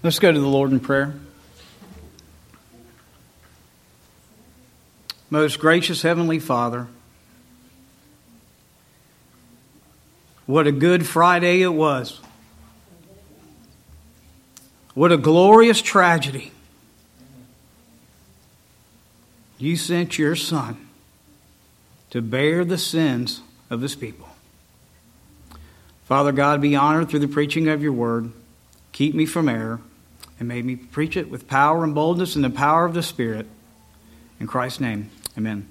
Let's go to the Lord in prayer. Most gracious Heavenly Father, what a good Friday it was. What a glorious tragedy. You sent your Son to bear the sins of His people. Father God, be honored through the preaching of your word. Keep me from error, and may me preach it with power and boldness and the power of the Spirit. In Christ's name, amen.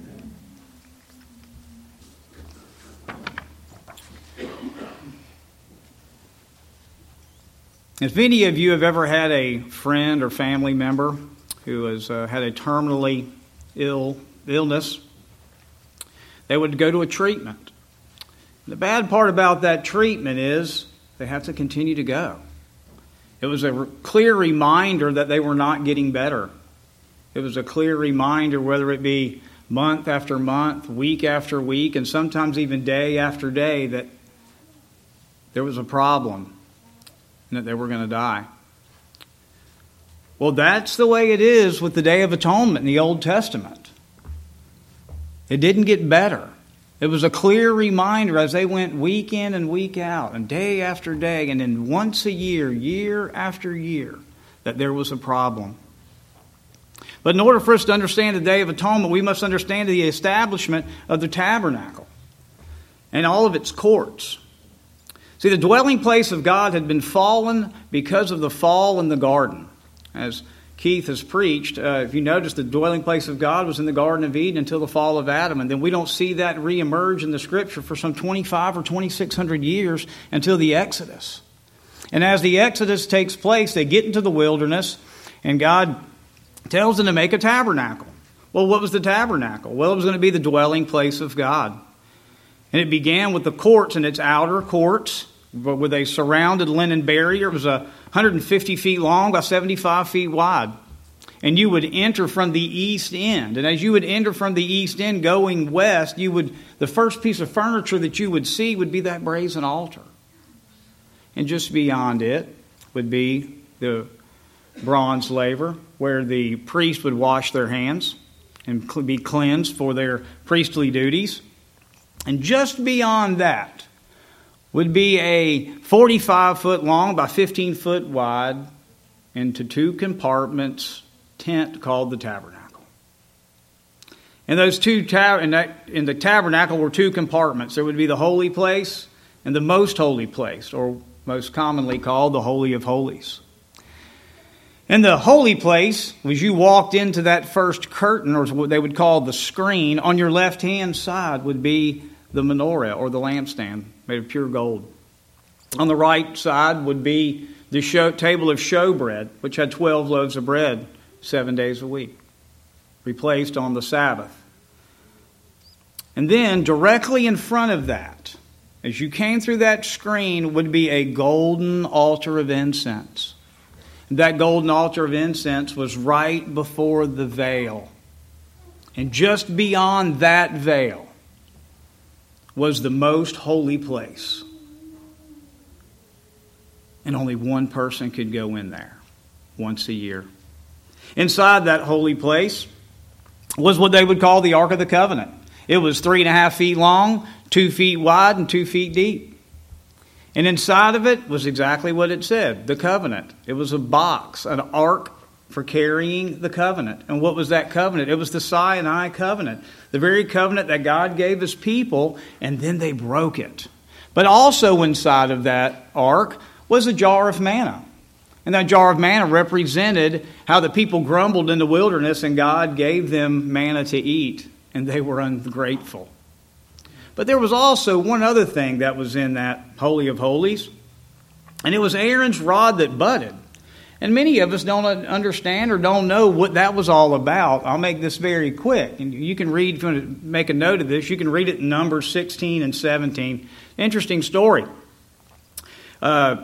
If any of you have ever had a friend or family member who has had a terminally illness, they would go to a treatment. The bad part about that treatment is they have to continue to go. It was a clear reminder that they were not getting better. It was a clear reminder, whether it be month after month, week after week, and sometimes even day after day, that there was a problem and that they were going to die. Well, that's the way it is with the Day of Atonement in the Old Testament. It didn't get better. It was a clear reminder as they went week in and week out, and day after day, and then once a year, year after year, that there was a problem. But in order for us to understand the Day of Atonement, we must understand the establishment of the tabernacle and all of its courts. See, the dwelling place of God had been fallen because of the fall in the garden. As Keith has preached, if you notice, the dwelling place of God was in the Garden of Eden until the fall of Adam. And then we don't see that reemerge in the Scripture for some 2,500 or 2,600 years until the Exodus. And as the Exodus takes place, they get into the wilderness, and God tells them to make a tabernacle. Well, what was the tabernacle? Well, it was going to be the dwelling place of God. And it began with the courts and its outer courts, with a surrounded linen barrier. It was 150 feet long by 75 feet wide. And you would enter from the east end. And as you would enter from the east end going west, the first piece of furniture that you would see would be that brazen altar. And just beyond it would be the bronze laver, where the priest would wash their hands and be cleansed for their priestly duties. And just beyond that would be a 45-foot long by 15-foot wide into 2 compartments tent called the tabernacle. And those in the tabernacle were 2 compartments. There would be the holy place and the most holy place, or most commonly called the Holy of Holies. And the holy place, as you walked into that first curtain, or what they would call the screen, on your left-hand side would be the menorah, or the lampstand, made of pure gold. On the right side would be the table of showbread, which had 12 loaves of bread 7 days a week, replaced on the Sabbath. And then directly in front of that, as you came through that screen, would be a golden altar of incense. That golden altar of incense was right before the veil. And just beyond that veil was the most holy place. And only one person could go in there once a year. Inside that holy place was what they would call the Ark of the Covenant. It was 3.5 feet long, 2 feet wide, and 2 feet deep. And inside of it was exactly what it said, the covenant. It was a box, an ark for carrying the covenant. And what was that covenant? It was the Sinai covenant, the very covenant that God gave His people, and then they broke it. But also inside of that ark was a jar of manna. And that jar of manna represented how the people grumbled in the wilderness, and God gave them manna to eat, and they were ungrateful. But there was also one other thing that was in that Holy of Holies, and it was Aaron's rod that budded. And many of us don't understand or don't know what that was all about. I'll make this very quick. And you can read, if you want to make a note of this, you can read it in Numbers 16 and 17. Interesting story. The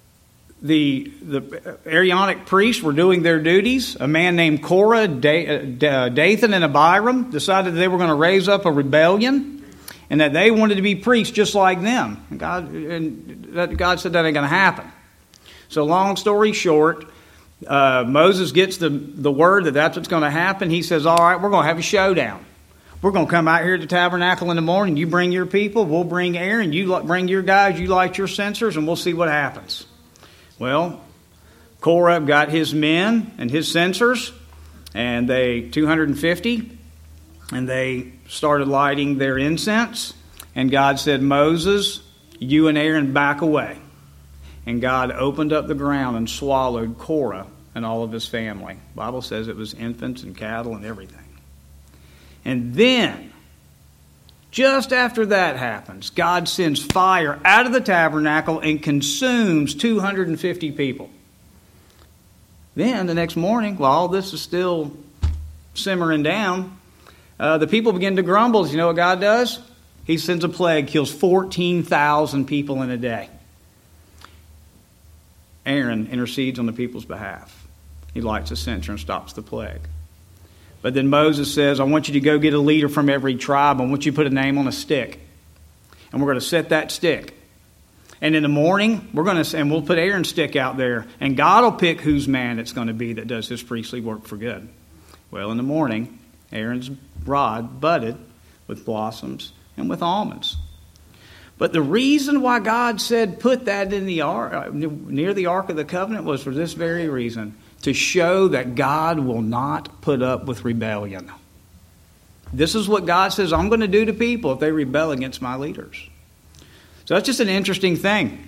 Aaronic priests were doing their duties. A man named Korah, Dathan, and Abiram decided that they were going to raise up a rebellion and that they wanted to be priests just like them. And God said that ain't going to happen. So long story short, Moses gets the word that that's what's going to happen. He says, all right, we're going to have a showdown. We're going to come out here to the tabernacle in the morning. You bring your people. We'll bring Aaron. You bring your guys. You light your censers, and we'll see what happens. Well, Korah got his men and his censers, and 250, and they started lighting their incense. And God said, Moses, you and Aaron back away. And God opened up the ground and swallowed Korah and all of his family. The Bible says it was infants and cattle and everything. And then, just after that happens, God sends fire out of the tabernacle and consumes 250 people. Then, the next morning, while all this is still simmering down, the people begin to grumble. You know what God does? He sends a plague, kills 14,000 people in a day. Aaron intercedes on the people's behalf. He lights a censer and stops the plague. But then Moses says, I want you to go get a leader from every tribe. I want you to put a name on a stick. And we're going to set that stick. And in the morning, we'll put Aaron's stick out there. And God will pick whose man it's going to be that does his priestly work for good. Well, in the morning, Aaron's rod budded with blossoms and with almonds. But the reason why God said put that in the ark, near the Ark of the Covenant, was for this very reason. To show that God will not put up with rebellion. This is what God says I'm going to do to people if they rebel against my leaders. So that's just an interesting thing.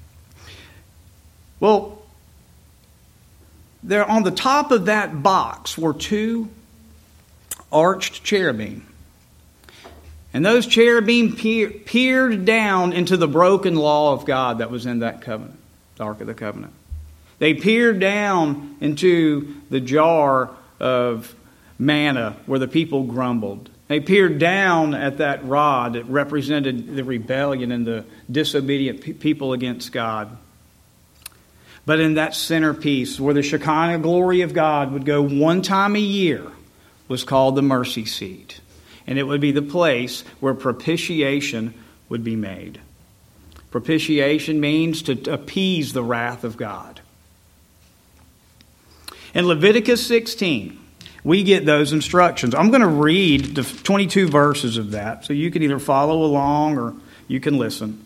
Well, there on the top of that box were two arched cherubim. And those cherubim peered down into the broken law of God that was in that covenant, the Ark of the Covenant. They peered down into the jar of manna where the people grumbled. They peered down at that rod that represented the rebellion and the disobedient people against God. But in that centerpiece where the Shekinah glory of God would go one time a year was called the mercy seat. And it would be the place where propitiation would be made. Propitiation means to appease the wrath of God. In Leviticus 16, we get those instructions. I'm going to read the 22 verses of that, so you can either follow along or you can listen.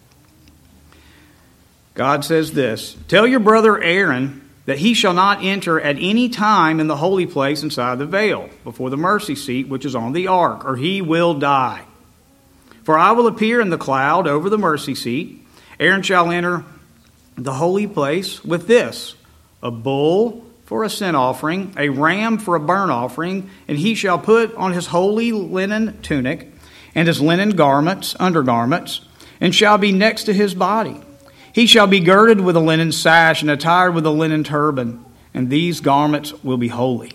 God says this, tell your brother Aaron that he shall not enter at any time in the holy place inside the veil, before the mercy seat which is on the ark, or he will die. For I will appear in the cloud over the mercy seat. Aaron shall enter the holy place with this, a bull for a sin offering, a ram for a burnt offering, and he shall put on his holy linen tunic and his linen garments, undergarments, and shall be next to his body. He shall be girded with a linen sash and attired with a linen turban, and these garments will be holy.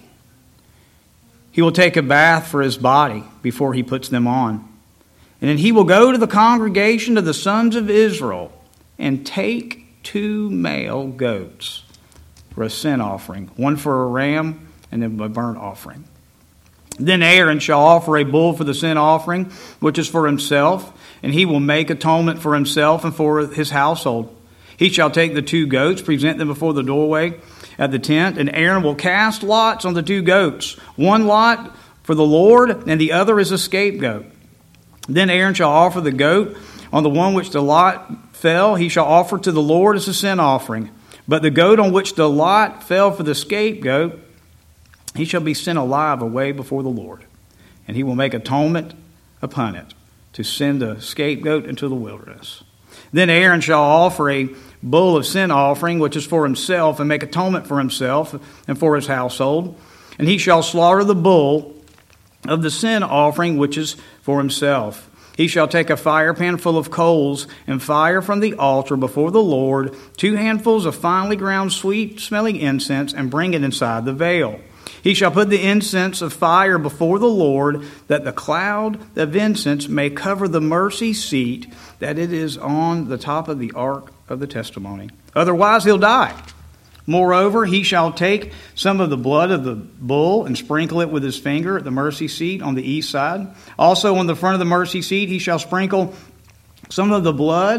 He will take a bath for his body before he puts them on. And then he will go to the congregation of the sons of Israel and take 2 male goats for a sin offering, one for a ram and then a burnt offering. Then Aaron shall offer a bull for the sin offering, which is for himself, and he will make atonement for himself and for his household. He shall take the 2 goats, present them before the doorway at the tent, and Aaron will cast lots on the 2 goats, one lot for the Lord, and the other is a scapegoat. Then Aaron shall offer the goat on the one which the lot fell, he shall offer to the Lord as a sin offering. But the goat on which the lot fell for the scapegoat, he shall be sent alive away before the Lord. And he will make atonement upon it to send the scapegoat into the wilderness. Then Aaron shall offer a bull of sin offering, which is for himself, and make atonement for himself and for his household. And he shall slaughter the bull of the sin offering, which is for himself. He shall take a firepan full of coals and fire from the altar before the Lord 2 handfuls of finely ground sweet-smelling incense, and bring it inside the veil. He shall put the incense of fire before the Lord, that the cloud of incense may cover the mercy seat, that it is on the top of the ark of the testimony. Otherwise he'll die. Moreover, he shall take some of the blood of the bull and sprinkle it with his finger at the mercy seat on the east side. Also on the front of the mercy seat he shall sprinkle some of the blood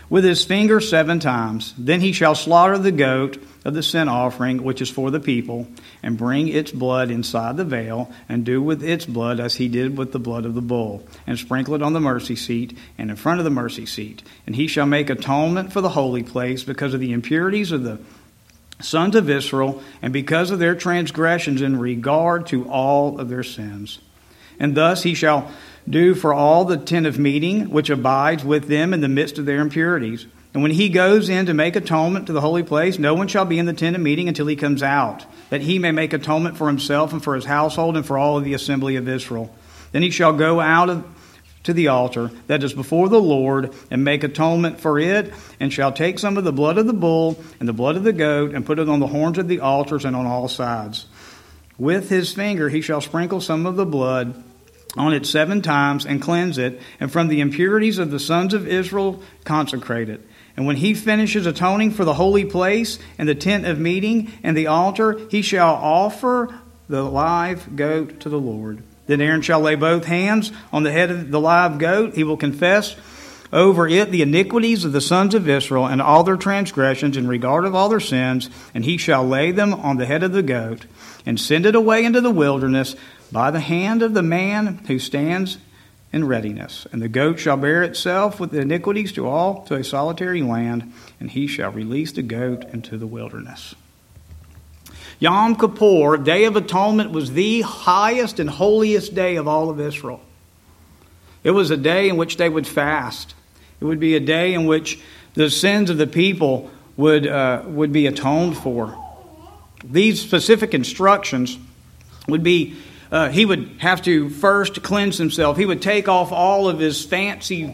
with his finger 7 times. Then he shall slaughter the goat of the sin offering, which is for the people, and bring its blood inside the veil, and do with its blood as he did with the blood of the bull, and sprinkle it on the mercy seat and in front of the mercy seat. And he shall make atonement for the holy place because of the impurities of the sons of Israel, and because of their transgressions in regard to all of their sins. And thus he shall do for all the tent of meeting, which abides with them in the midst of their impurities. And when he goes in to make atonement to the holy place, no one shall be in the tent of meeting until he comes out, that he may make atonement for himself and for his household and for all of the assembly of Israel. Then he shall go out to the altar that is before the Lord and make atonement for it, and shall take some of the blood of the bull and the blood of the goat and put it on the horns of the altars and on all sides. With his finger he shall sprinkle some of the blood on it 7 times and cleanse it, and from the impurities of the sons of Israel consecrate it. And when he finishes atoning for the holy place and the tent of meeting and the altar, he shall offer the live goat to the Lord. Then Aaron shall lay both hands on the head of the live goat. He will confess over it the iniquities of the sons of Israel and all their transgressions in regard of all their sins, and he shall lay them on the head of the goat and send it away into the wilderness by the hand of the man who stands in readiness. And the goat shall bear itself with the iniquities to a solitary land, and he shall release the goat into the wilderness. Yom Kippur, Day of Atonement, was the highest and holiest day of all of Israel. It was a day in which they would fast. It would be a day in which the sins of the people would be atoned for. These specific instructions would be, he would have to first cleanse himself. He would take off all of his fancy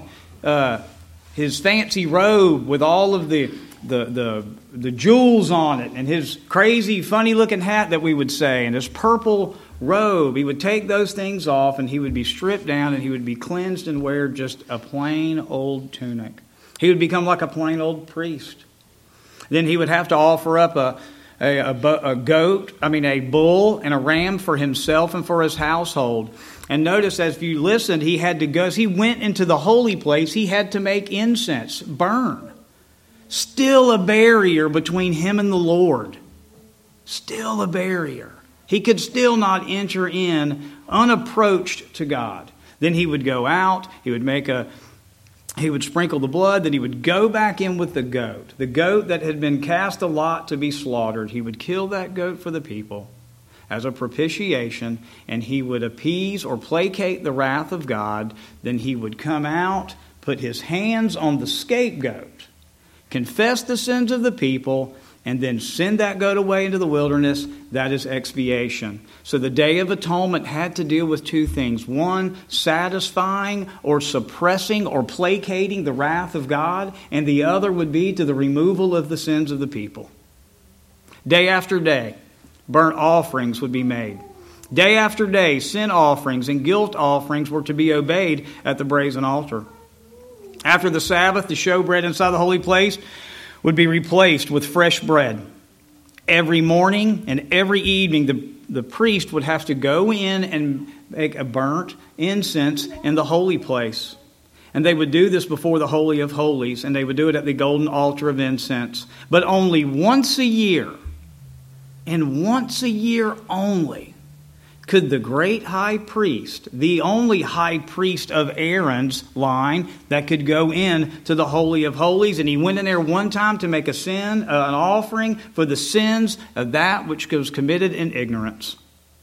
robe with all of the jewels on it, and his crazy, funny-looking hat that we would say, and his purple robe. He would take those things off, and he would be stripped down, and he would be cleansed and wear just a plain old tunic. He would become like a plain old priest. Then he would have to offer up a bull and a ram for himself and for his household. And notice, as you listened, he had to go, as he went into the holy place, he had to make incense, burn. Still a barrier between him and the Lord. Still a barrier. He could still not enter in unapproached to God. Then he would go out, he would sprinkle the blood, then he would go back in with the goat that had been cast a lot to be slaughtered. He would kill that goat for the people as a propitiation, and he would appease or placate the wrath of God. Then he would come out, put his hands on the scapegoat, confess the sins of the people, and then send that goat away into the wilderness. That is expiation. So the Day of Atonement had to deal with 2 things. One, satisfying or suppressing or placating the wrath of God, and the other would be to the removal of the sins of the people. Day after day, burnt offerings would be made. Day after day, sin offerings and guilt offerings were to be obeyed at the brazen altar. After the Sabbath, the showbread inside the holy place would be replaced with fresh bread. Every morning and every evening, the priest would have to go in and make a burnt incense in the holy place. And they would do this before the Holy of Holies, and they would do it at the golden altar of incense. But only once a year, and once a year only, could the great high priest, the only high priest of Aaron's line that could go in to the Holy of Holies, and he went in there one time to make an offering for the sins of that which was committed in ignorance.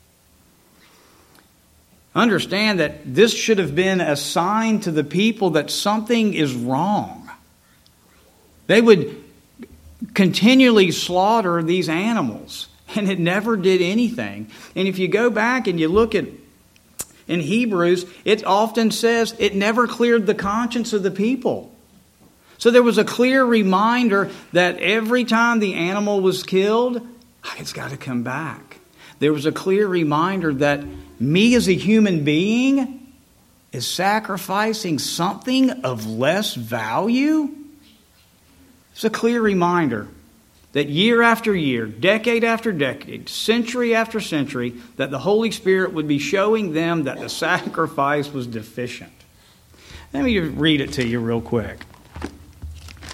Understand that this should have been a sign to the people that something is wrong. They would continually slaughter these animals, and it never did anything. And if you go back and you look at in Hebrews, it often says it never cleared the conscience of the people. So there was a clear reminder that every time the animal was killed, it's got to come back. There was a clear reminder that me as a human being is sacrificing something of less value. It's a clear reminder that year after year, decade after decade, century after century, that the Holy Spirit would be showing them that the sacrifice was deficient. Let me read it to you real quick.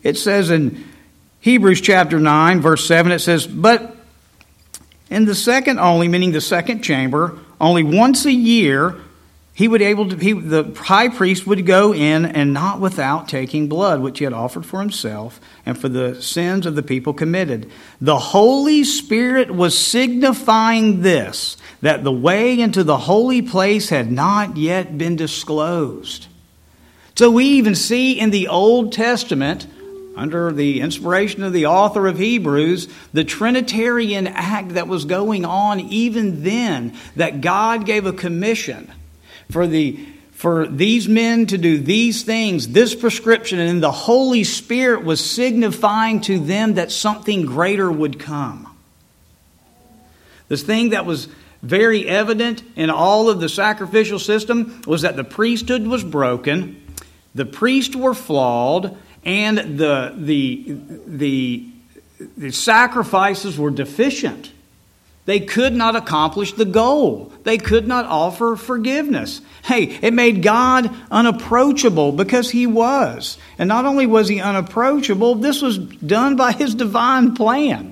It says in Hebrews chapter 9, verse 7, it says, "But in the second only," meaning the second chamber, "only once a year the high priest would go in, and not without taking blood, which he had offered for himself and for the sins of the people committed. The Holy Spirit was signifying this, that the way into the holy place had not yet been disclosed." So we even see in the Old Testament, under the inspiration of the author of Hebrews, the Trinitarian act that was going on even then, that God gave a commission for these men to do these things, this prescription, and the Holy Spirit was signifying to them that something greater would come. This thing that was very evident in all of the sacrificial system was that the priesthood was broken, the priests were flawed, and the sacrifices were deficient. They could not accomplish the goal. They could not offer forgiveness. Hey, it made God unapproachable because He was. And not only was He unapproachable, this was done by His divine plan.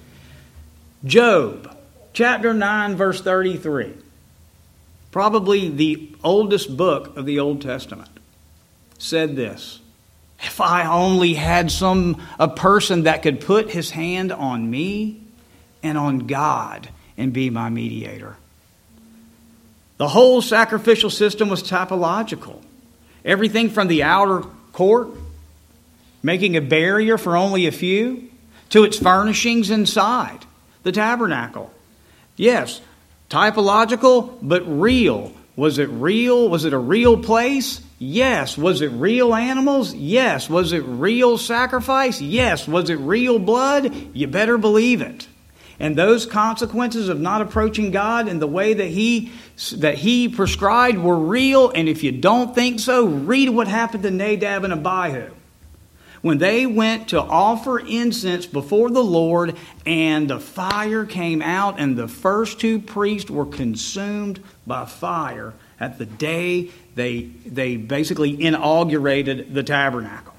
Job, chapter 9, verse 33. Probably the oldest book of the Old Testament. Said this: "If I only had a person that could put his hand on me and on God and be my mediator." The whole sacrificial system was typological. Everything from the outer court, making a barrier for only a few, to its furnishings inside, the tabernacle. Yes, typological, but real. Was it real? Was it a real place? Yes. Was it real animals? Yes. Was it real sacrifice? Yes. Was it real blood? You better believe it. And those consequences of not approaching God in the way that He prescribed were real. And if you don't think so, read what happened to Nadab and Abihu. When they went to offer incense before the Lord, and the fire came out, and the first two priests were consumed by fire at the day they basically inaugurated the tabernacle.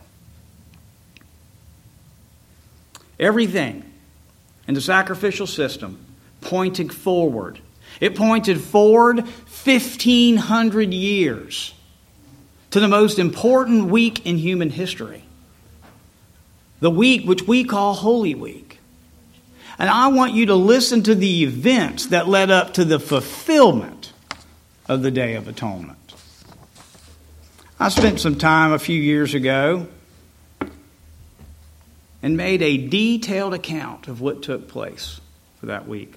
Everything in the sacrificial system pointed forward. It pointed forward 1,500 years to the most important week in human history. The week which we call Holy Week. And I want you to listen to the events that led up to the fulfillment of the Day of Atonement. I spent some time a few years ago and made a detailed account of what took place for that week.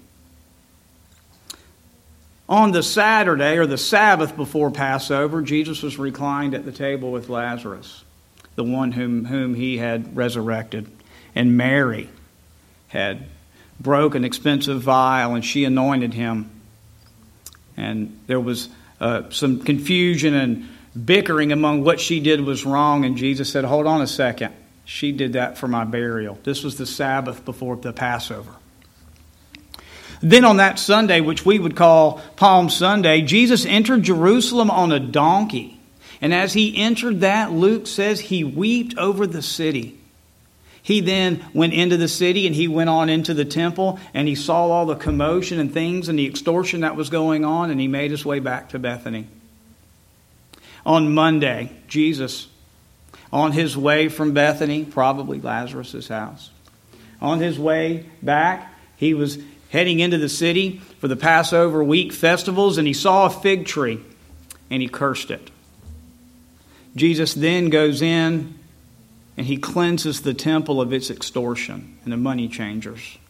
On the Saturday, or the Sabbath before Passover, Jesus was reclined at the table with Lazarus, the one whom He had resurrected. And Mary had broke an expensive vial, and she anointed Him. And there was some confusion and bickering among what she did was wrong, and Jesus said, "Hold on a second. She did that for my burial." This was the Sabbath before the Passover. Then on that Sunday, which we would call Palm Sunday, Jesus entered Jerusalem on a donkey. And as He entered that, Luke says He wept over the city. He then went into the city, and He went on into the temple, and He saw all the commotion and things and the extortion that was going on, and He made His way back to Bethany. On Monday, Jesus, on His way from Bethany, probably Lazarus' house, on His way back, He was heading into the city for the Passover week festivals, and He saw a fig tree, and He cursed it. Jesus then goes in, and He cleanses the temple of its extortion and the money changers.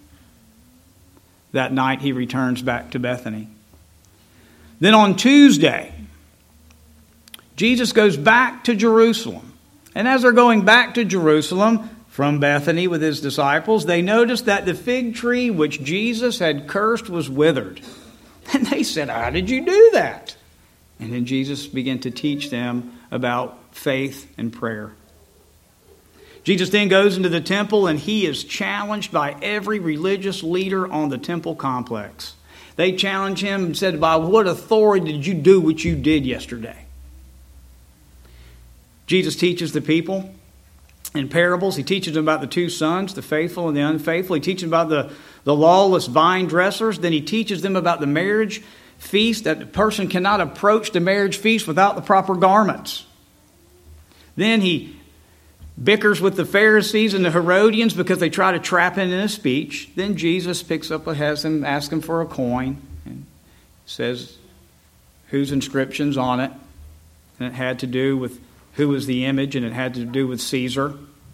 That night He returns back to Bethany. Then on Tuesday, Jesus goes back to Jerusalem. And as they're going back to Jerusalem from Bethany with His disciples, they noticed that the fig tree which Jesus had cursed was withered. And they said, "How did you do that?" And then Jesus began to teach them about faith and prayer. Jesus then goes into the temple, and He is challenged by every religious leader on the temple complex. They challenge Him and said, "By what authority did you do what you did yesterday?" Jesus teaches the people, in parables. He teaches them about the two sons, the faithful and the unfaithful. He teaches them about the lawless vine dressers. Then he teaches them about the marriage feast, that the person cannot approach the marriage feast without the proper garments. Then he bickers with the Pharisees and the Herodians because they try to trap him in a speech. Then Jesus picks up, has him ask him for a coin and says whose inscription's on it. And it had to do with who was the image, and it had to do with Caesar.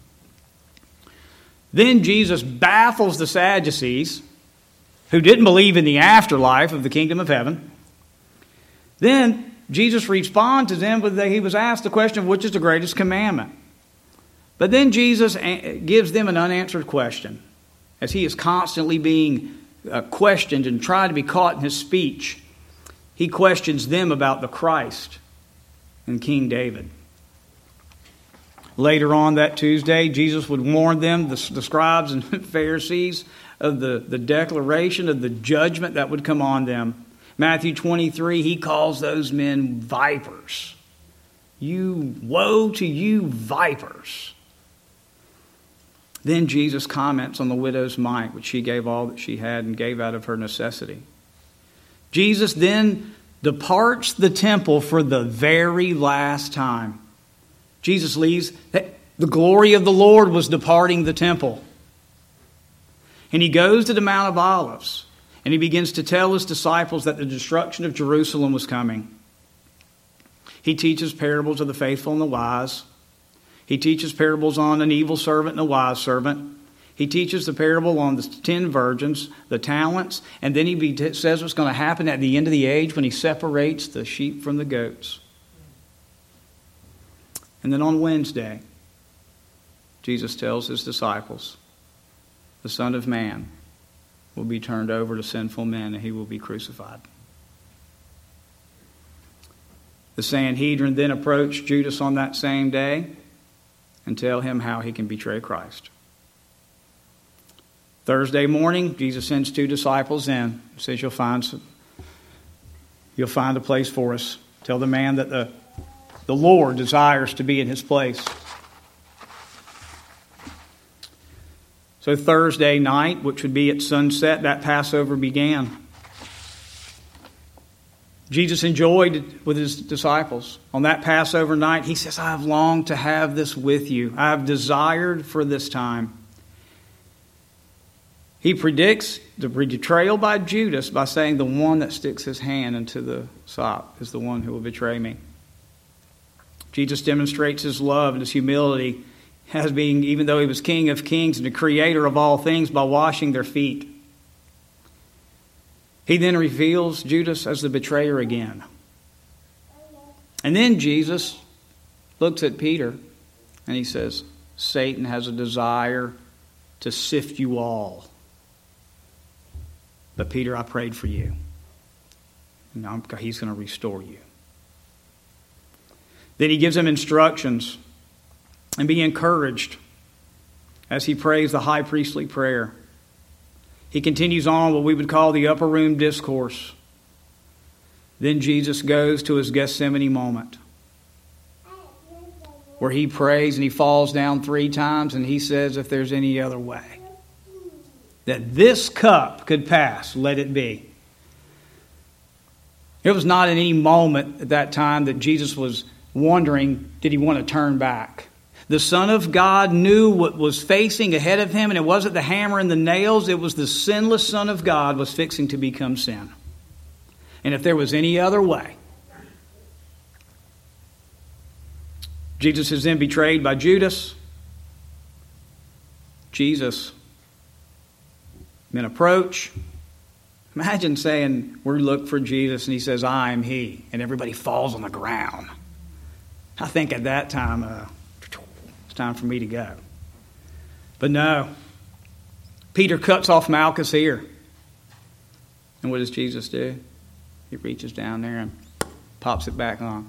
Then Jesus baffles the Sadducees, who didn't believe in the afterlife of the kingdom of heaven. Then Jesus responds to them with he was asked the question of which is the greatest commandment. But then Jesus gives them an unanswered question, as he is constantly being questioned and trying to be caught in his speech. He questions them about the Christ and King David. Later on that Tuesday, Jesus would warn them, the scribes and Pharisees, of the declaration of the judgment that would come on them. Matthew 23, he calls those men vipers. Woe to you, vipers. Then Jesus comments on the widow's mite, which she gave all that she had and gave out of her necessity. Jesus then departs the temple for the very last time. Jesus leaves. The glory of the Lord was departing the temple. And he goes to the Mount of Olives, and he begins to tell his disciples that the destruction of Jerusalem was coming. He teaches parables of the faithful and the wise. He teaches parables on an evil servant and a wise servant. He teaches the parable on the 10 virgins, the talents, and then he says what's going to happen at the end of the age when he separates the sheep from the goats. And then on Wednesday, Jesus tells his disciples, the Son of Man will be turned over to sinful men and he will be crucified. The Sanhedrin then approach Judas on that same day and tell him how he can betray Christ. Thursday morning, Jesus sends 2 disciples in. He says, you'll find a place for us. Tell the man that the Lord desires to be in his place. So Thursday night, which would be at sunset, that Passover began. Jesus enjoyed with his disciples. On that Passover night, he says, I have longed to have this with you. I have desired for this time. He predicts the betrayal by Judas by saying the one that sticks his hand into the sop is the one who will betray me. Jesus demonstrates his love and his humility as being, even though he was King of Kings and the creator of all things, by washing their feet. He then reveals Judas as the betrayer again. And then Jesus looks at Peter and he says, Satan has a desire to sift you all. But Peter, I prayed for you. And he's going to restore you. Then he gives him instructions. And be encouraged as he prays the high priestly prayer. He continues on what we would call the upper room discourse. Then Jesus goes to his Gethsemane moment, where he prays and he falls down 3 times and he says, if there's any other way that this cup could pass, let it be. It was not in any moment at that time that Jesus was wondering, did he want to turn back? The Son of God knew what was facing ahead of him, and it wasn't the hammer and the nails. It was the sinless Son of God was fixing to become sin. And if there was any other way. Jesus is then betrayed by Judas. Jesus men approach. Imagine saying, we look for Jesus, and he says, I am he. And everybody falls on the ground. I think at that time, it's time for me to go. But no. Peter cuts off Malchus' ear. And what does Jesus do? He reaches down there and pops it back on.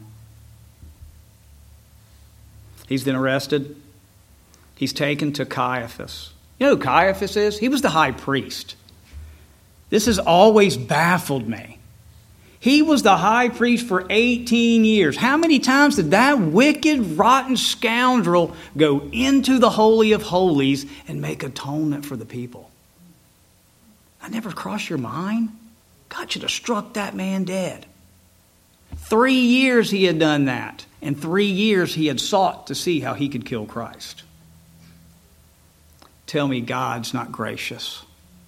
He's then arrested. He's taken to Caiaphas. You know who Caiaphas is? He was the high priest. This has always baffled me. He was the high priest for 18 years. How many times did that wicked, rotten scoundrel go into the Holy of Holies and make atonement for the people? That never crossed your mind? God should have struck that man dead. 3 years he had done that. And 3 years he had sought to see how he could kill Christ. Tell me God's not gracious.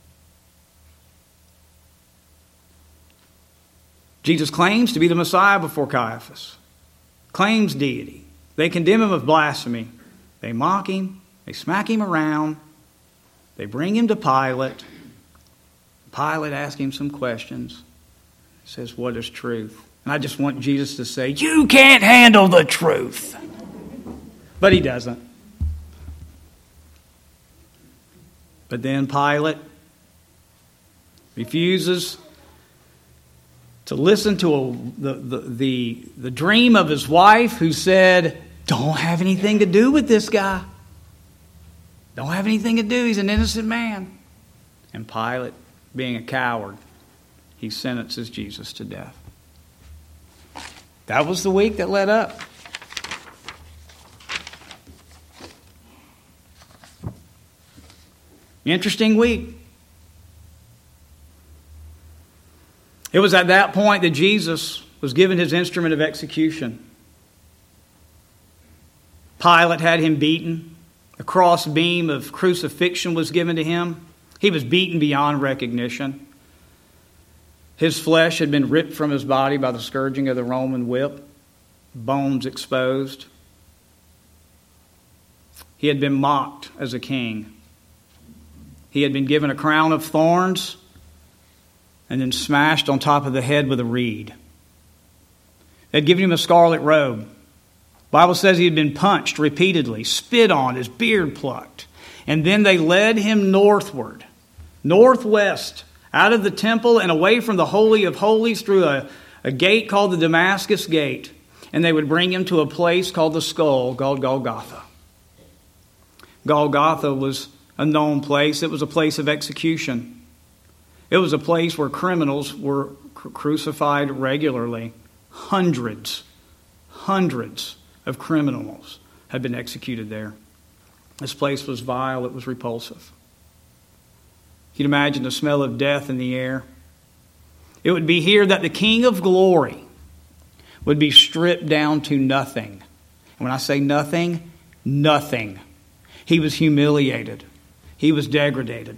Jesus claims to be the Messiah before Caiaphas. Claims deity. They condemn him of blasphemy. They mock him. They smack him around. They bring him to Pilate. Pilate asks him some questions. He says, what is truth? And I just want Jesus to say, you can't handle the truth. But he doesn't. But then Pilate refuses to listen to the dream of his wife, who said, don't have anything to do with this guy. Don't have anything to do. He's an innocent man. And Pilate, being a coward, he sentences Jesus to death. That was the week that led up. Interesting week. It was at that point that Jesus was given his instrument of execution. Pilate had him beaten. A cross beam of crucifixion was given to him. He was beaten beyond recognition. His flesh had been ripped from his body by the scourging of the Roman whip, bones exposed. He had been mocked as a king. He had been given a crown of thorns and then smashed on top of the head with a reed. They had given him a scarlet robe. The Bible says he had been punched repeatedly, spit on, his beard plucked. And then they led him northward, northwest, out of the temple and away from the Holy of Holies through a gate called the Damascus Gate. And they would bring him to a place called the Skull, called Golgotha. Golgotha was a known place. It was a place of execution. It was a place where criminals were crucified regularly. Hundreds of criminals had been executed there. This place was vile. It was repulsive. You can imagine the smell of death in the air. It would be here that the King of Glory would be stripped down to nothing. And when I say nothing, nothing. He was humiliated. He was degraded.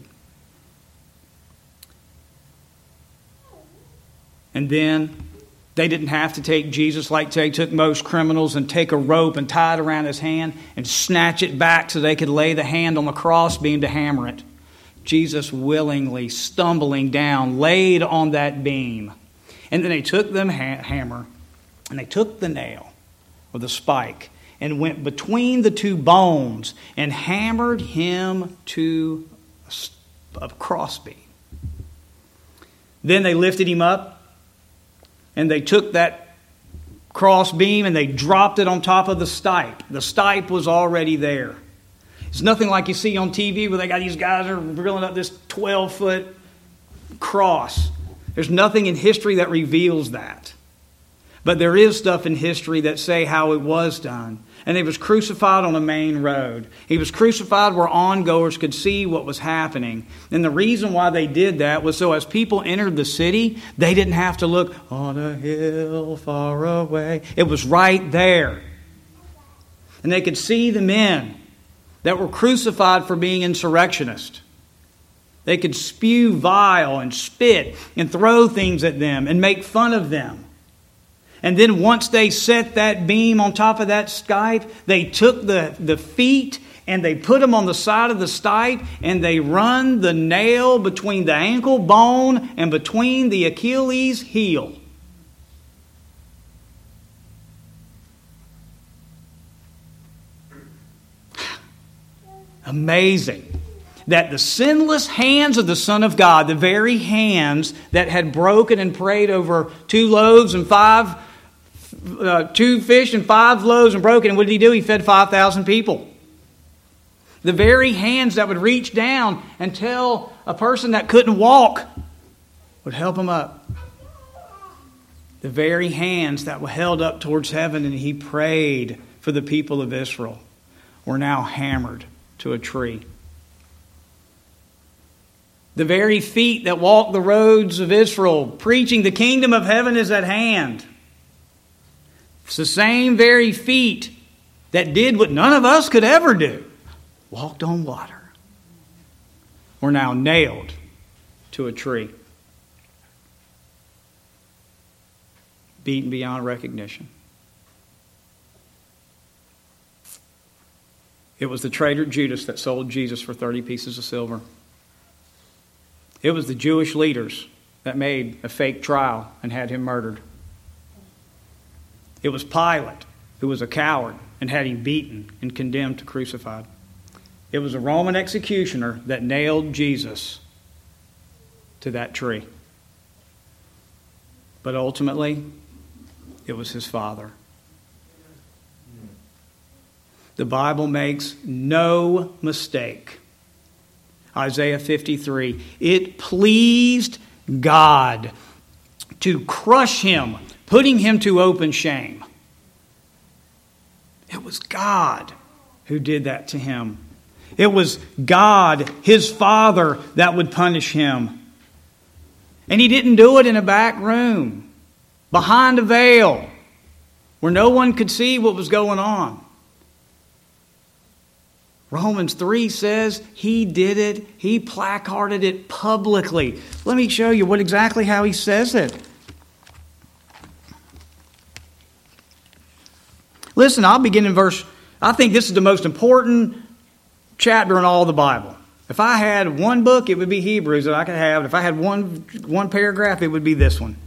And then they didn't have to take Jesus like they took most criminals and take a rope and tie it around his hand and snatch it back so they could lay the hand on the crossbeam to hammer it. Jesus willingly, stumbling down, laid on that beam. And then they took the hammer and they took the nail or the spike and went between the two bones and hammered him to a crossbeam. Then they lifted him up and they took that crossbeam and they dropped it on top of the stipe. The stipe was already there. It's nothing like you see on TV where they got these guys that are drilling up this 12-foot cross. There's nothing in history that reveals that. But there is stuff in history that say how it was done. And he was crucified on a main road. He was crucified where ongoers could see what was happening. And the reason why they did that was so as people entered the city, they didn't have to look on a hill far away. It was right there. And they could see the men that were crucified for being insurrectionists. They could spew vile and spit and throw things at them and make fun of them. And then once they set that beam on top of that stipe, they took the feet and they put them on the side of the stipe and they run the nail between the ankle bone and between the Achilles heel. Amazing that the sinless hands of the Son of God, the very hands that had broken and prayed over 2 fish and 5 loaves and broken, and what did he do? He fed 5,000 people. The very hands that would reach down and tell a person that couldn't walk would help him up. The very hands that were held up towards heaven and he prayed for the people of Israel were now hammered to a tree. The very feet that walked the roads of Israel, preaching the kingdom of heaven is at hand. It's the same very feet that did what none of us could ever do, walked on water, were now nailed to a tree. Beaten beyond recognition. It was the traitor Judas that sold Jesus for 30 pieces of silver. It was the Jewish leaders that made a fake trial and had him murdered. It was Pilate, who was a coward and had him beaten and condemned to crucified. It was a Roman executioner that nailed Jesus to that tree. But ultimately, it was his Father. The Bible makes no mistake. Isaiah 53, it pleased God to crush him, putting him to open shame. It was God who did that to him. It was God, his Father, that would punish him. And he didn't do it in a back room, behind a veil, where no one could see what was going on. Romans 3 says he did it. He placarded it publicly. Let me show you exactly how he says it. Listen, I'll begin in verse... I think this is the most important chapter in all the Bible. If I had one book, it would be Hebrews that I could have. If I had one paragraph, it would be this one.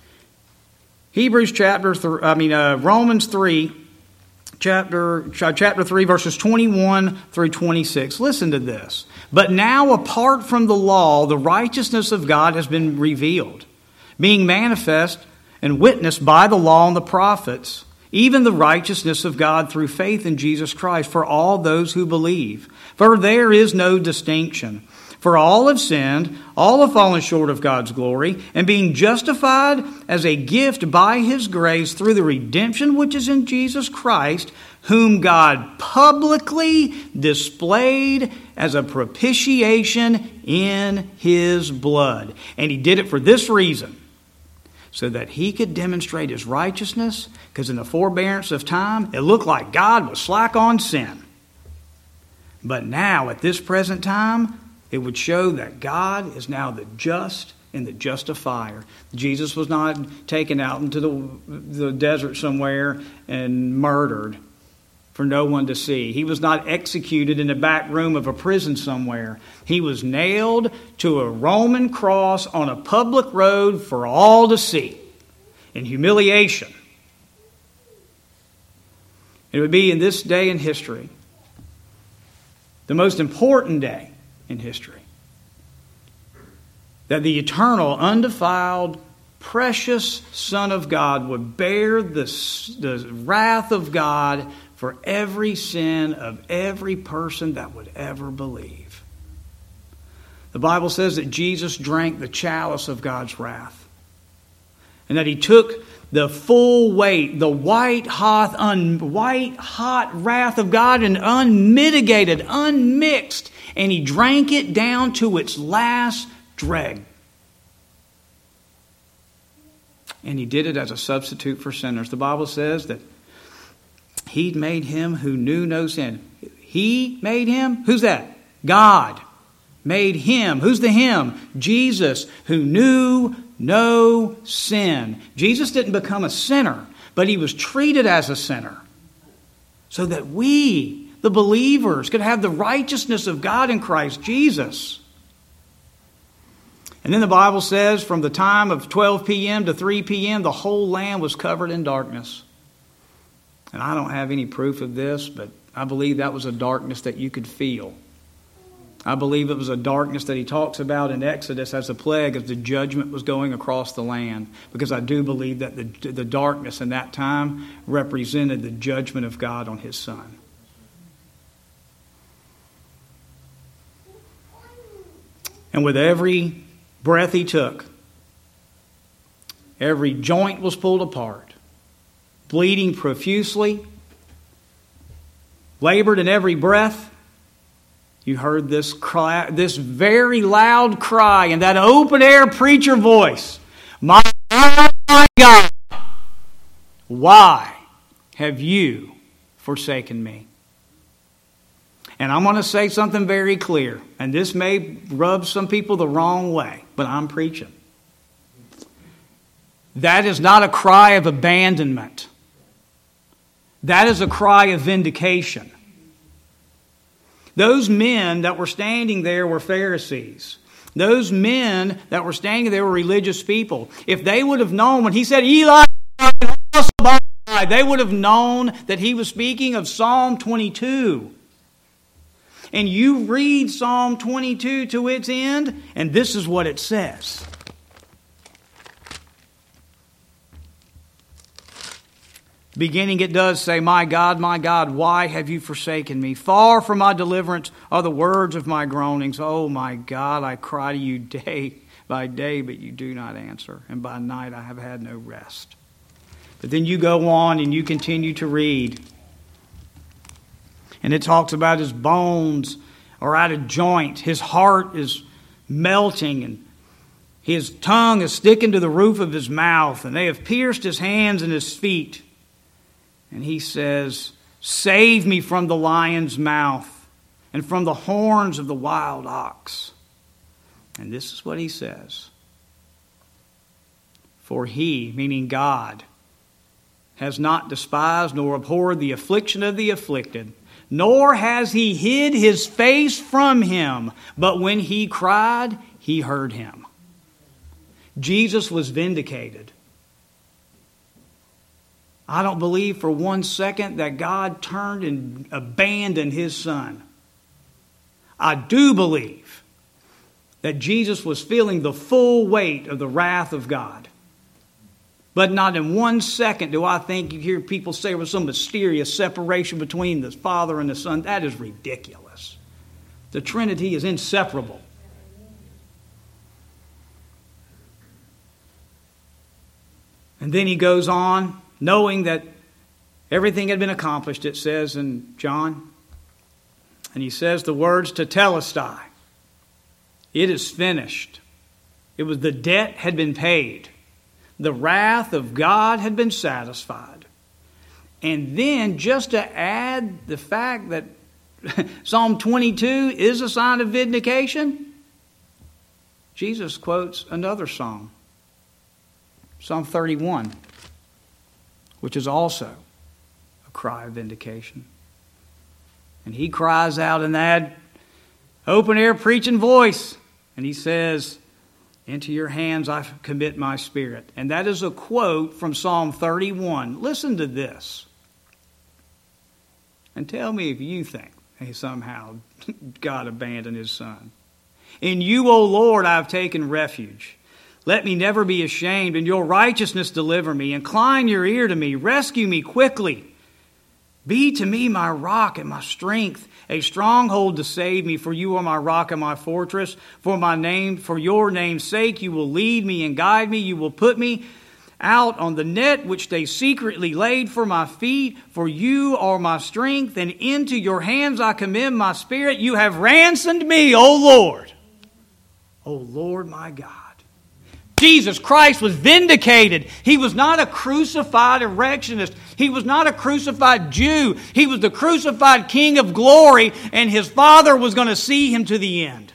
Romans 3, chapter 3, verses 21 through 26. Listen to this. But now, apart from the law, the righteousness of God has been revealed, being manifest and witnessed by the law and the prophets, even the righteousness of God through faith in Jesus Christ for all those who believe. For there is no distinction. For all have sinned, all have fallen short of God's glory, and being justified as a gift by His grace through the redemption which is in Jesus Christ, whom God publicly displayed as a propitiation in His blood. And He did it for this reason, so that He could demonstrate His righteousness, because in the forbearance of time, it looked like God was slack on sin. But now, at this present time, it would show that God is now the just and the justifier. Jesus was not taken out into the desert somewhere and murdered for no one to see. He was not executed in the back room of a prison somewhere. He was nailed to a Roman cross on a public road for all to see in humiliation. It would be in this day in history, the most important day in history, that the eternal, undefiled, precious Son of God would bear the wrath of God for every sin of every person that would ever believe. The Bible says that Jesus drank the chalice of God's wrath, and that He took the full weight, the white hot wrath of God, and unmitigated, unmixed, and He drank it down to its last dreg. And He did it as a substitute for sinners. The Bible says that He made Him who knew no sin. He made Him? Who's that? God made Him. Who's the Him? Jesus, who knew no sin. Jesus didn't become a sinner, but He was treated as a sinner, so that we, the believers, could have the righteousness of God in Christ Jesus. And then the Bible says from the time of 12 p.m. to 3 p.m., the whole land was covered in darkness. And I don't have any proof of this, but I believe that was a darkness that you could feel. I believe it was a darkness that He talks about in Exodus as a plague as the judgment was going across the land. Because I do believe that the darkness in that time represented the judgment of God on His Son. And with every breath He took, Every joint was pulled apart, bleeding profusely, labored in every breath. You heard this cry, this very loud cry in that open-air preacher voice. My God, why have you forsaken me? And I'm going to say something very clear, and this may rub some people the wrong way, but I'm preaching. That is not a cry of abandonment. That is a cry of vindication. Those men that were standing there were Pharisees. Those men that were standing there were religious people. If they would have known when he said, Eli, they would have known that he was speaking of Psalm 22. And you read Psalm 22 to its end, and this is what it says. Beginning, it does say, my God, why have you forsaken me? Far from my deliverance are the words of my groanings. Oh, my God, I cry to you day by day, but you do not answer. And by night I have had no rest. But then you go on and you continue to read. And it talks about his bones are out of joint. His heart is melting, and his tongue is sticking to the roof of his mouth. And they have pierced his hands and his feet. And he says, save me from the lion's mouth and from the horns of the wild ox. And this is what he says. For he, meaning God, has not despised nor abhorred the affliction of the afflicted, nor has he hid his face from him. But when he cried, he heard him. Jesus was vindicated. I don't believe for one second that God turned and abandoned his son. I do believe that Jesus was feeling the full weight of the wrath of God. But not in 1 second do I think you hear people say there was some mysterious separation between the Father and the Son. That is ridiculous. The Trinity is inseparable. And then he goes on, knowing that everything had been accomplished, it says in John. And he says the words tetelestai. It is finished. It was the debt had been paid. The wrath of God had been satisfied. And then just to add the fact that Psalm 22 is a sign of vindication, Jesus quotes another psalm, Psalm 31, which is also a cry of vindication. And he cries out in that open-air preaching voice, and he says, into your hands I commit my spirit. And that is a quote from Psalm 31. Listen to this. And tell me if you think somehow God abandoned his son. In you, O Lord, I have taken refuge. Let me never be ashamed. In your righteousness deliver me. Incline your ear to me. Rescue me quickly. Be to me my rock and my strength, a stronghold to save me. For you are my rock and my fortress. For your name's sake, you will lead me and guide me. You will put me out on the net which they secretly laid for my feet. For you are my strength, and into your hands I commend my spirit. You have ransomed me, O Lord. O Lord my God. Jesus Christ was vindicated. He was not a crucified erectionist. He was not a crucified Jew. He was the crucified King of glory, and his Father was going to see him to the end.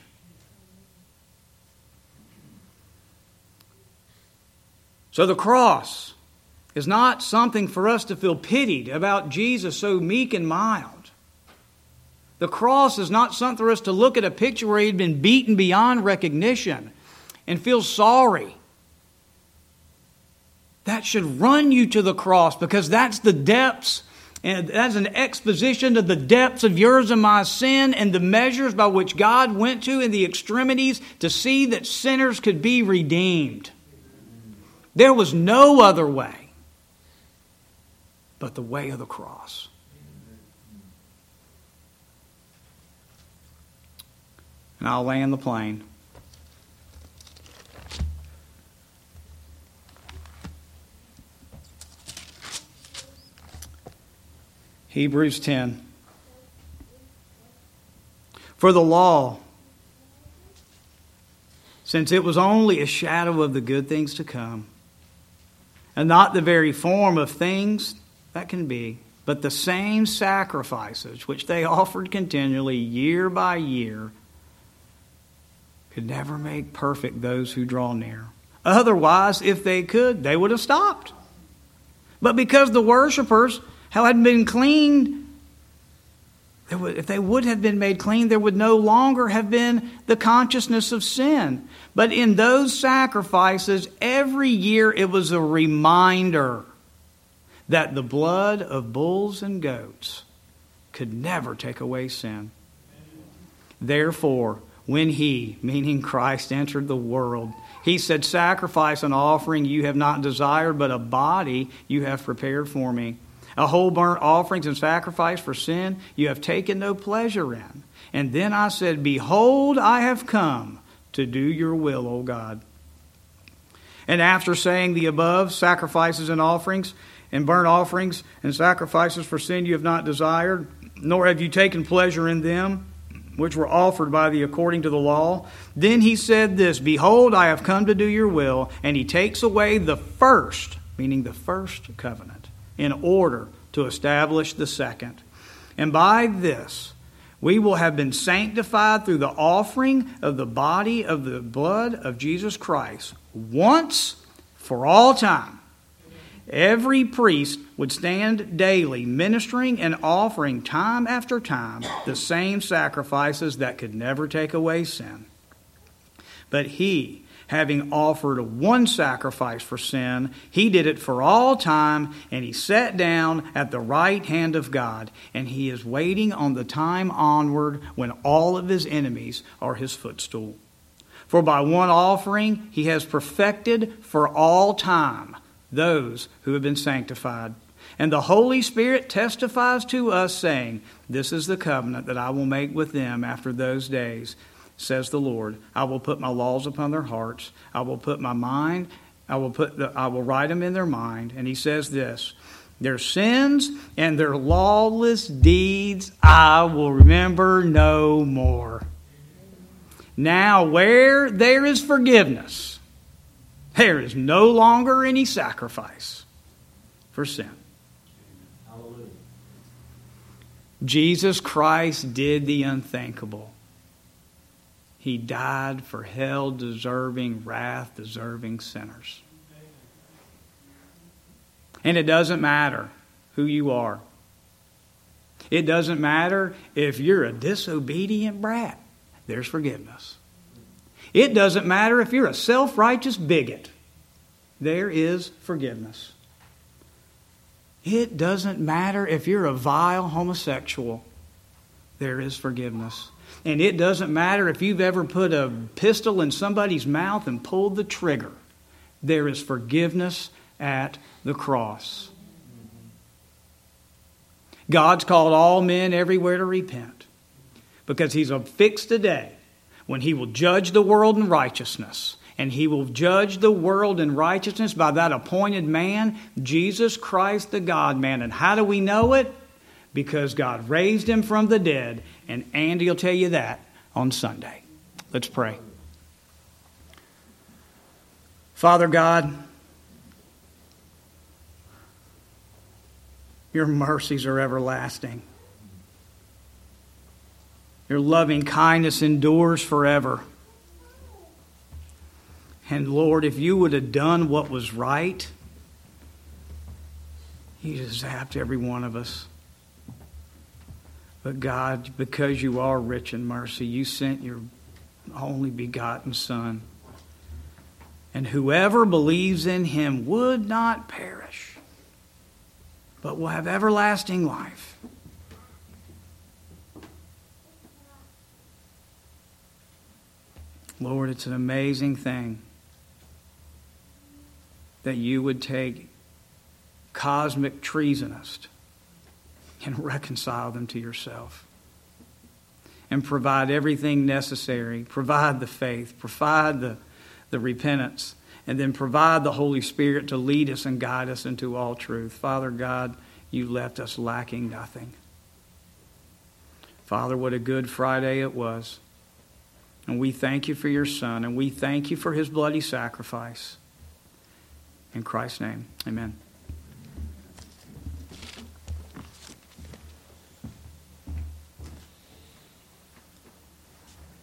So the cross is not something for us to feel pitied about Jesus so meek and mild. The cross is not something for us to look at a picture where he'd been beaten beyond recognition and feel sorry. That should run you to the cross, because that's the depths, and that's an exposition of the depths of yours and my sin and the measures by which God went to in the extremities to see that sinners could be redeemed. There was no other way but the way of the cross. And I'll land the plane. Hebrews 10. For the law, since it was only a shadow of the good things to come, and not the very form of things that can be, but the same sacrifices which they offered continually year by year, could never make perfect those who draw near. Otherwise, if they could, they would have stopped. But because the worshipers had been cleaned, if they would have been made clean, there would no longer have been the consciousness of sin. But in those sacrifices, every year it was a reminder that the blood of bulls and goats could never take away sin. Therefore, when He, meaning Christ, entered the world, He said, sacrifice and offering you have not desired, but a body you have prepared for me. A whole burnt offerings and sacrifice for sin you have taken no pleasure in. And then I said, behold, I have come to do your will, O God. And after saying the above, sacrifices and offerings, and burnt offerings and sacrifices for sin you have not desired, nor have you taken pleasure in them, which were offered by thee according to the law. Then He said this, behold, I have come to do your will. And He takes away the first, meaning the first covenant, in order to establish the second. And by this we will have been sanctified through the offering of the body of the blood of Jesus Christ, once for all time. Every priest would stand daily ministering and offering time after time the same sacrifices that could never take away sin. But He, having offered one sacrifice for sin, He did it for all time, and He sat down at the right hand of God, and He is waiting on the time onward when all of His enemies are His footstool. For by one offering He has perfected for all time those who have been sanctified. And the Holy Spirit testifies to us, saying, this is the covenant that I will make with them after those days, says the Lord. I will put my laws upon their hearts. I will put my mind, I will write them in their mind. And He says this, their sins and their lawless deeds I will remember no more. Now where there is forgiveness, there is no longer any sacrifice for sin. Hallelujah. Jesus Christ did the unthinkable. He died for hell-deserving, wrath-deserving sinners. And it doesn't matter who you are. It doesn't matter if you're a disobedient brat. There's forgiveness. It doesn't matter if you're a self-righteous bigot. There is forgiveness. It doesn't matter if you're a vile homosexual. There is forgiveness. And it doesn't matter if you've ever put a pistol in somebody's mouth and pulled the trigger. There is forgiveness at the cross. God's called all men everywhere to repent, because He's fixed a day when He will judge the world in righteousness. And He will judge the world in righteousness by that appointed man, Jesus Christ, the God-man. And how do we know it? Because God raised Him from the dead. And Andy will tell you that on Sunday. Let's pray. Father God, Your mercies are everlasting. Your loving kindness endures forever. And Lord, if You would have done what was right, You'd have zapped every one of us. But God, because You are rich in mercy, You sent Your only begotten Son. And whoever believes in Him would not perish, but will have everlasting life. Lord, it's an amazing thing that You would take cosmic treasonists and reconcile them to Yourself. And provide everything necessary. Provide the faith. Provide the repentance. And then provide the Holy Spirit to lead us and guide us into all truth. Father God, you left us lacking nothing. Father, what a good Friday it was. And we thank you for your Son, and we thank you for his bloody sacrifice. In Christ's name, amen.